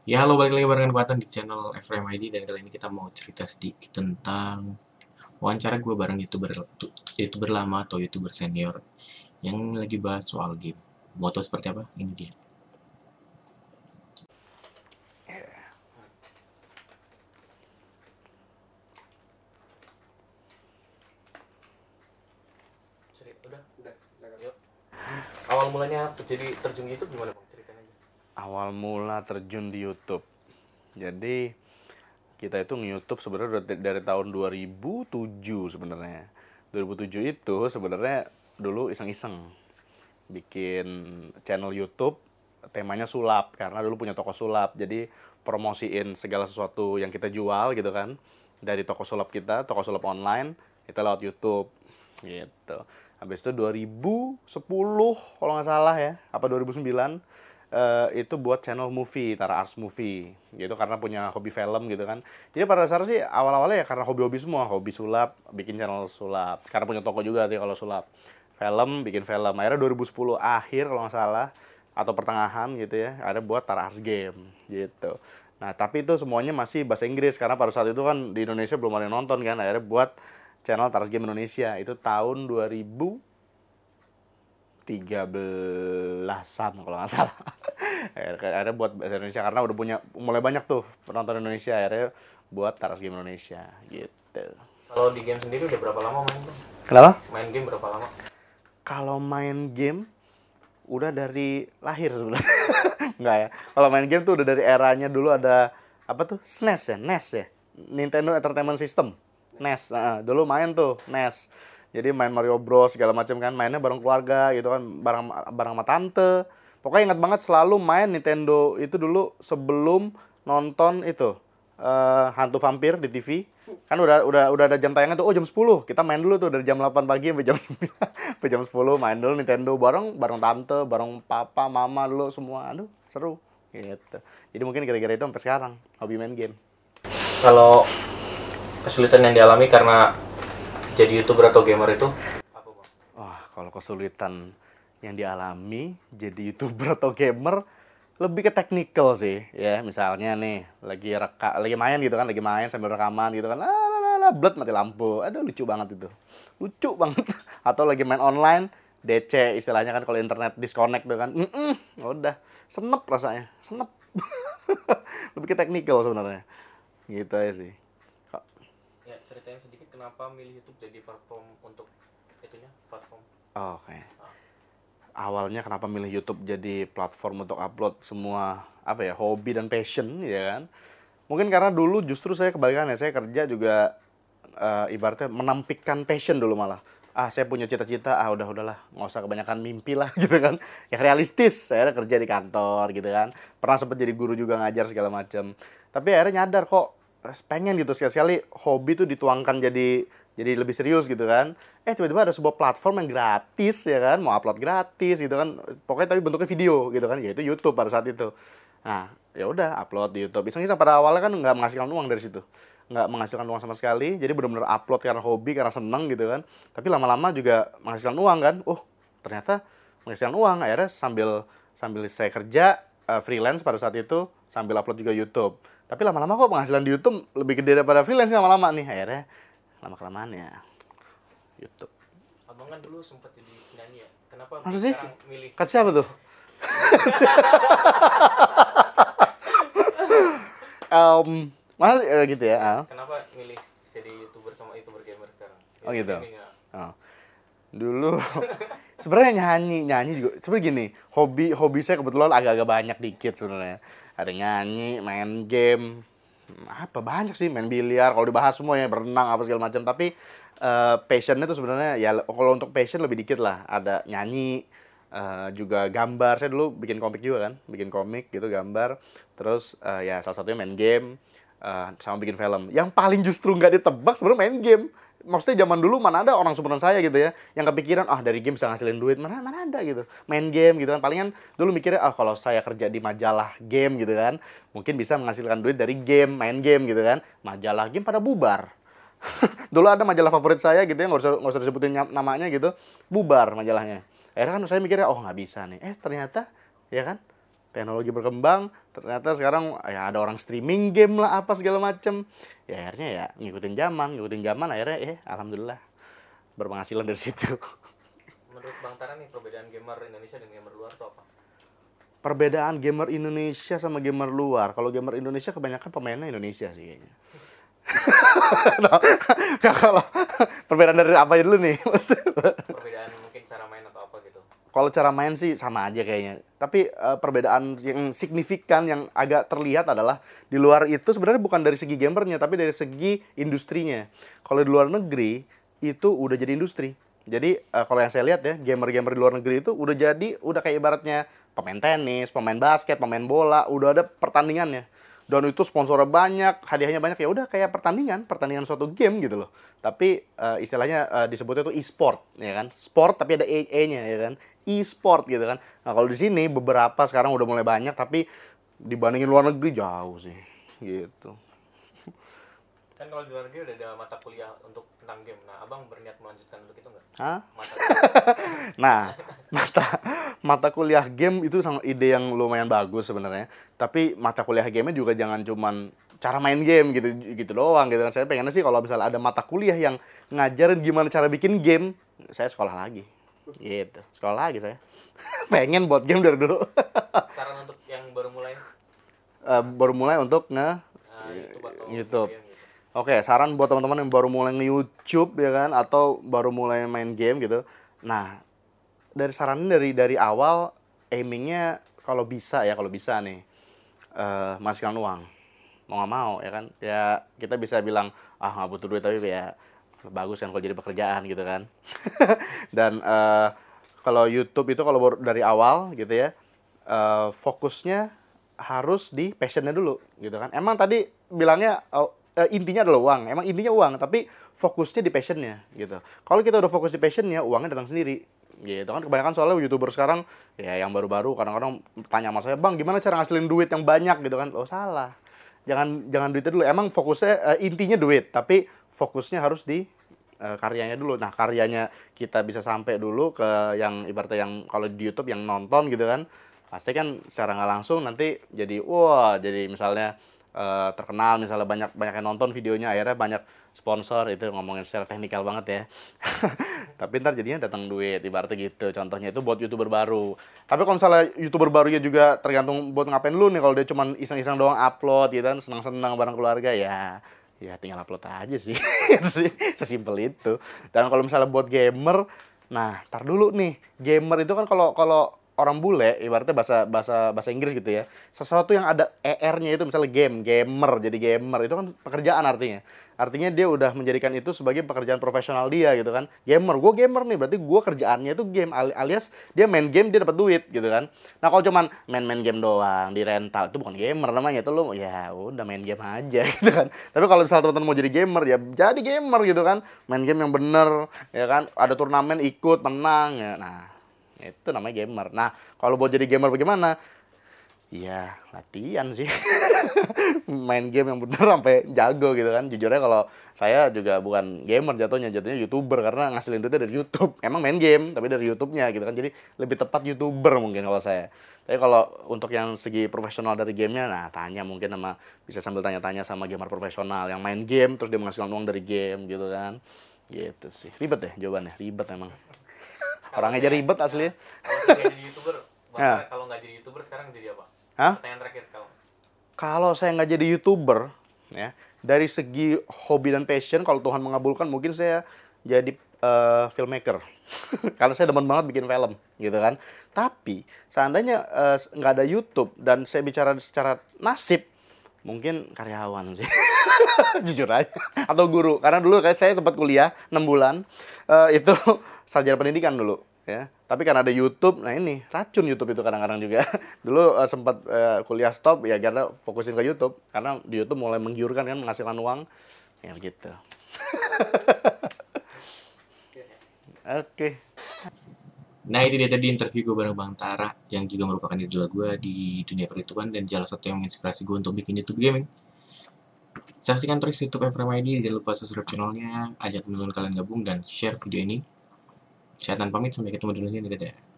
Ya, halo balik lagi barengan Kuatan di channel FRMID dan kali ini kita mau cerita sedikit tentang wawancara gue bareng YouTuber lama atau YouTuber senior yang lagi bahas soal game. Mau tahu seperti apa? Ini dia. Udah, yuk. Awal mulanya jadi terjun YouTube gimana bang? Ceritain aja. Awal mula terjun di YouTube. Jadi kita itu nge-YouTube sebenarnya dari tahun 2007 sebenarnya. 2007 itu sebenarnya dulu iseng-iseng bikin channel YouTube temanya sulap karena dulu punya toko sulap. Jadi promosiin segala sesuatu yang kita jual gitu kan. Dari toko sulap kita, toko sulap online, kita lewat YouTube gitu. Habis itu 2010 kalau nggak salah ya, apa 2009 itu buat channel movie, Tara Ars Movie gitu karena punya hobi film gitu kan. Jadi pada dasarnya sih awal-awalnya ya karena hobi-hobi semua, hobi sulap, bikin channel sulap. Karena punya toko juga sih kalau sulap. Film, bikin film. Akhirnya 2010 akhir kalau nggak salah atau pertengahan gitu ya, ada buat Tara Ars Game gitu. Nah, tapi itu semuanya masih bahasa Inggris karena pada saat itu kan di Indonesia belum ada yang nonton kan. Akhirnya buat channel Tara Ars Game Indonesia itu tahun 2013-an kalau nggak salah. Akhirnya buat bahasa Indonesia karena udah punya mulai banyak tuh penonton Indonesia, akhirnya buat Taras Game Indonesia gitu. Kalau di game sendiri udah berapa lama main bang? Kenapa? Main game berapa lama? Kalau main game udah dari lahir sebenarnya. Enggak ya. Kalau main game tuh udah dari eranya dulu ada apa tuh? SNES ya, NES ya. Nintendo Entertainment System. NES. Dulu main tuh NES. Jadi main Mario Bros segala macam kan, mainnya bareng keluarga gitu kan, bareng bareng sama tante. Pokoknya ingat banget selalu main Nintendo itu dulu sebelum nonton itu hantu vampir di TV. Kan udah ada jam tayangnya tuh. Oh, jam 10. Kita main dulu tuh dari jam 8 pagi sampai jam 9. Sampai jam 10 main dulu Nintendo bareng tante, bareng papa, mama dulu semua. Aduh, seru gitu. Jadi mungkin gara-gara itu sampai sekarang hobi main game. Kalau kesulitan yang dialami karena jadi YouTuber atau gamer itu apa bang? Wah, kalau kesulitan yang dialami jadi YouTuber atau gamer lebih ke technical sih ya. Misalnya nih lagi main gitu kan, lagi main sambil rekaman gitu kan, bled mati lampu, aduh lucu banget itu, lucu banget. Atau lagi main online DC istilahnya kan, kalau internet disconnect tuh kan, udah senep rasanya, senep. Lebih ke technical sebenarnya gitu ya sih. Ya, ceritain sedikit kenapa milih YouTube jadi platform untuk itunya, platform. Oke. Awalnya kenapa milih YouTube jadi platform untuk upload semua apa ya, hobi dan passion ya kan. Mungkin karena dulu justru saya kebalikannya, saya kerja juga ibaratnya menampikkan passion dulu malah. Saya punya cita-cita, udahlah, nggak usah kebanyakan mimpi lah gitu kan. Yang realistis, saya kerja di kantor gitu kan. Pernah sempat jadi guru juga, ngajar segala macam. Tapi akhirnya nyadar kok pengen gitu sekali-sekali hobi tuh dituangkan jadi lebih serius gitu kan. Tiba-tiba ada sebuah platform yang gratis ya kan, mau upload gratis gitu kan. Pokoknya tapi bentuknya video gitu kan, yaitu YouTube pada saat itu. Nah, ya udah upload di YouTube. Iseng-iseng pada awalnya kan nggak menghasilkan uang dari situ. Nggak menghasilkan uang sama sekali. Jadi benar-benar upload karena hobi, karena seneng gitu kan. Tapi lama-lama juga menghasilkan uang kan. Ternyata menghasilkan uang. Akhirnya sambil saya kerja freelance pada saat itu, sambil upload juga YouTube. Tapi lama-lama kok penghasilan di YouTube lebih gede daripada freelance lama-lama nih. Akhirnya lama-kelamaan ya YouTube. Abang kan dulu sempat jadi penyanyi ya. Kenapa Maksud sih? sekarang milih? Kata siapa tuh? Mas gitu ya. Kenapa milih jadi YouTuber sama YouTuber gamer sekarang? Oh gitu. Gaming ya. Oh. Dulu sebenarnya nyanyi juga. Sebenarnya gini, hobi saya kebetulan agak-agak banyak dikit sebenarnya. Ada nyanyi, main game, apa banyak sih, main biliar, kalau dibahas semua ya, berenang apa segala macam. Tapi passionnya tuh sebenarnya ya, kalau untuk passion lebih dikit lah. Ada nyanyi, juga gambar. Saya dulu bikin komik juga kan, bikin komik gitu, gambar. Terus ya salah satunya main game, sama bikin film. Yang paling justru nggak ditebak sebenarnya main game. Maksudnya zaman dulu mana ada orang seumuran saya gitu ya yang kepikiran dari game bisa ngasilin duit, mana ada gitu, main game gitu kan. Palingan dulu mikirnya kalau saya kerja di majalah game gitu kan mungkin bisa menghasilkan duit dari game, main game gitu kan. Majalah game pada bubar. Dulu ada majalah favorit saya gitu ya, nggak usah disebutin namanya gitu, bubar majalahnya. Akhirnya kan saya mikirnya nggak bisa nih, ternyata ya kan teknologi berkembang, ternyata sekarang ya ada orang streaming game lah apa segala macem. Ya akhirnya ya ngikutin zaman akhirnya alhamdulillah berpenghasilan dari situ. Menurut Bang Tara nih, perbedaan gamer Indonesia dan gamer luar tuh apa? Perbedaan gamer Indonesia sama gamer luar. Kalau gamer Indonesia kebanyakan pemainnya Indonesia sih kayaknya. Nah, kalau perbedaan dari apa dulu nih? Perbedaan mungkin cara main atau apa gitu. Kalau cara main sih sama aja kayaknya. Tapi perbedaan yang signifikan yang agak terlihat adalah di luar itu sebenarnya bukan dari segi gamernya, tapi dari segi industrinya. Kalau di luar negeri itu udah jadi industri. Jadi kalau yang saya lihat ya, gamer-gamer di luar negeri itu udah kayak ibaratnya pemain tenis, pemain basket, pemain bola, udah ada pertandingannya. Dan itu sponsornya banyak, hadiahnya banyak, ya udah kayak pertandingan suatu game gitu loh. Tapi istilahnya disebutnya tuh e-sport, ya kan? Sport tapi ada e-nya, ya kan? E-sport gitu kan. Nah, kalau di sini beberapa sekarang udah mulai banyak, tapi dibandingin luar negeri jauh sih. Gitu. Kan kalau di luar negeri udah ada mata kuliah untuk tentang game. Nah, Abang berniat melanjutkan untuk itu nggak? Hah? Mata kuliah. Nah, mata kuliah game itu sama ide yang lumayan bagus sebenarnya. Tapi mata kuliah game-nya juga jangan cuman cara main game gitu gitu doang gitu kan. Saya pengennya sih kalau misalnya ada mata kuliah yang ngajarin gimana cara bikin game, saya sekolah lagi. Gitu. Sekolah lagi saya. Pengen buat game dari dulu. Saran untuk yang baru mulai Baru mulai untuk YouTube atau YouTube. game gitu. Oke, saran buat teman-teman yang baru mulai nge-YouTube ya kan, atau baru mulai main game gitu. Nah, dari saran dari awal aimingnya kalau bisa nih menghasilkan uang, mau nggak mau ya kan, ya kita bisa bilang nggak butuh duit, tapi ya bagus kan kalau jadi pekerjaan gitu kan. Dan kalau YouTube itu kalau dari awal gitu ya, fokusnya harus di passionnya dulu gitu kan. Emang tadi bilangnya intinya adalah uang, emang intinya uang, tapi fokusnya di passionnya gitu. Kalau kita udah fokus di passionnya, uangnya datang sendiri gitu kan. Kebanyakan soalnya YouTuber sekarang ya yang baru-baru kadang-kadang tanya sama saya, bang gimana cara ngasilin duit yang banyak gitu kan. Oh salah, jangan duitnya dulu. Emang fokusnya intinya duit, tapi fokusnya harus di karyanya dulu. Nah karyanya kita bisa sampai dulu ke yang ibaratnya yang kalau di YouTube yang nonton gitu kan, pasti kan secara nggak langsung nanti jadi jadi misalnya terkenal, misalnya banyak yang nonton videonya, akhirnya banyak sponsor. Itu ngomongin secara teknikal banget ya. Tapi ntar jadinya datang duit, ibaratnya gitu. Contohnya itu buat YouTuber baru. Tapi kalau misalnya YouTuber barunya juga tergantung buat ngapain lu nih. Kalau dia cuma iseng-iseng doang upload gitu kan, senang-senang bareng keluarga, ya tinggal upload aja sih. Itu sih sesimpel itu. Dan kalau misalnya buat gamer, nah tar dulu nih, gamer itu kan kalau orang bule ibaratnya bahasa Inggris gitu ya, sesuatu yang ada ER-nya itu misalnya gamer, jadi gamer itu kan pekerjaan artinya dia udah menjadikan itu sebagai pekerjaan profesional dia gitu kan. Gue gamer nih, berarti gue kerjaannya itu game, alias dia main game dia dapat duit gitu kan. Nah kalau cuman main game doang di rental, itu bukan gamer namanya, itu lu ya udah main game aja gitu kan. Tapi kalau misalnya teman-teman mau jadi gamer, ya jadi gamer gitu kan, main game yang bener ya kan, ada turnamen ikut menang ya. Nah itu namanya gamer. Nah, kalau buat jadi gamer bagaimana? Ya, latihan sih. Main game yang bener sampai jago gitu kan. Jujurnya kalau saya juga bukan gamer jatuhnya YouTuber, karena ngasilin duitnya dari YouTube. Emang main game, tapi dari YouTube-nya gitu kan. Jadi lebih tepat YouTuber mungkin kalau saya. Tapi kalau untuk yang segi profesional dari gamenya, nah tanya mungkin bisa sambil tanya-tanya sama gamer profesional yang main game terus dia menghasilkan uang dari game gitu kan. Gitu sih. Ribet ya jawabannya, ribet emang. Orangnya aja ribet asli. Kalau nggak jadi YouTuber, kalau nggak jadi YouTuber sekarang jadi apa? Hah? Pertanyaan terakhir Kalau saya nggak jadi YouTuber, ya dari segi hobi dan passion, kalau Tuhan mengabulkan mungkin saya jadi filmmaker. Karena saya demen banget bikin film, gitu kan. Tapi seandainya nggak ada YouTube dan saya bicara secara nasib, mungkin karyawan sih. Jujur aja. Atau guru. Karena dulu saya sempat kuliah 6 bulan. Itu sarjana pendidikan dulu. Ya. Tapi karena ada YouTube, nah ini racun YouTube itu kadang-kadang juga. Dulu sempat kuliah stop, ya karena fokusin ke YouTube. Karena di YouTube mulai menggiurkan kan, menghasilkan uang. Ya gitu. Oke. Nah itu dia tadi interview gue bareng Bang Tara, yang juga merupakan idola gue di dunia perhitungan dan salah satu yang menginspirasi gue untuk bikin YouTube gaming. Saksikan terus YouTube FRMID, jangan lupa subscribe channelnya, ajak teman-teman kalian gabung dan share video ini. Saya Tan pamit, sampai ketemu di video selanjutnya.